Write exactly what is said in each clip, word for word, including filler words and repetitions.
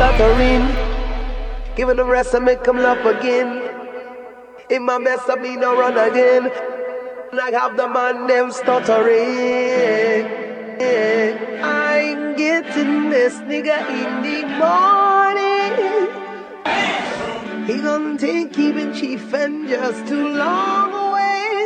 stuttering. Give it the rest and make them laugh again. In my best of me no run again. I have the man them stuttering. I'm getting this nigga in the morning. He gon' think he been chief and just too long away.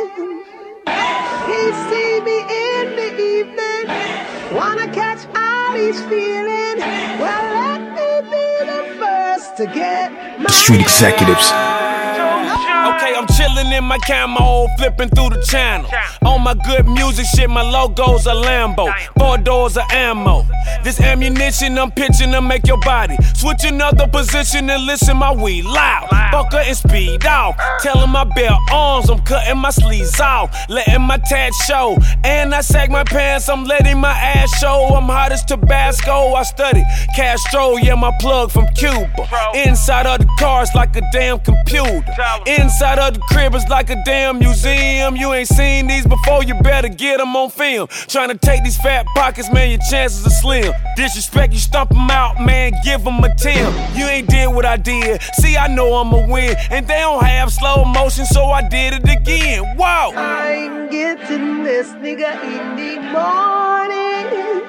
He see me in the evening, wanna catch all he's feeling. Well, let me be the first to get my Street Executives. Okay, I'm chillin' in my camo, flipping through the channel. On my good music shit, my logo's a Lambo. Four doors of ammo. This ammunition I'm pitching to make your body switch another position and listen my weed loud. Fucker and speed off. Tellin' my bare arms, I'm cutting my sleeves off. Letting my tat show. And I sag my pants, I'm letting my ass show. I'm hot as Tabasco, I study Castro, yeah, my plug from Cuba. Inside of the cars like a damn computer. Inside of the crib is like a damn museum. You ain't seen these before, you better get them on film. Trying to take these fat pockets, man, your chances are slim. Disrespect, you stomp them out, man, give them a ten. You ain't did what I did, see, I know I'ma win. And they don't have slow motion, so I did it again. Whoa! I'm getting this nigga in the morning.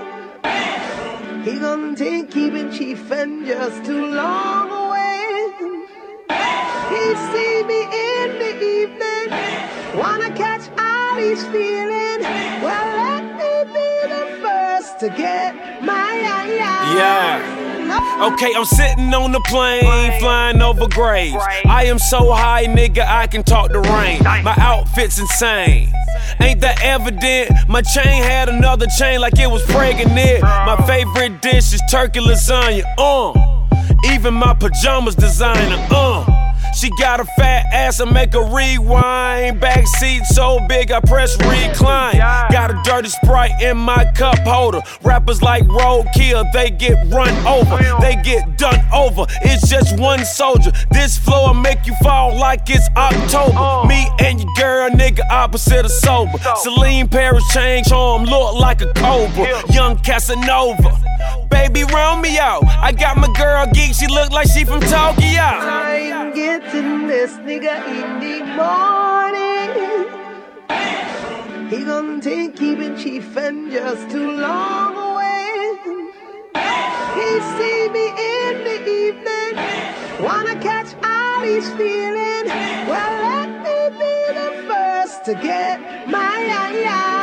He gon' think he been chief and just too long away. He see me in the evening, wanna catch all he's feeling. Well, let me be the first to get my yeah. Okay, I'm sitting on the plane, flying over graves. I am so high, nigga, I can talk the rain. My outfit's insane. Ain't that evident? My chain had another chain like it was pregnant. My favorite dish is turkey lasagna, uh. Even my pajamas designer, uh. She got a fat ass, I make her rewind. Backseat so big, I press recline. Got a dirty Sprite in my cup holder. Rappers like roadkill, they get run over. They get done over, it's just one soldier. This flow will make you fall like it's October. Me and your girl, nigga, opposite of sober. Celine Paris chain, charm, look like a cobra. Young Casanova, baby, round me out. I got my girl geek, she look like she from Tokyo. I'm getting this nigga in the morning. He gon' think he been chief and just too long away. He see me in the evening, wanna catch all he's feeling. Well, let me be the first to get my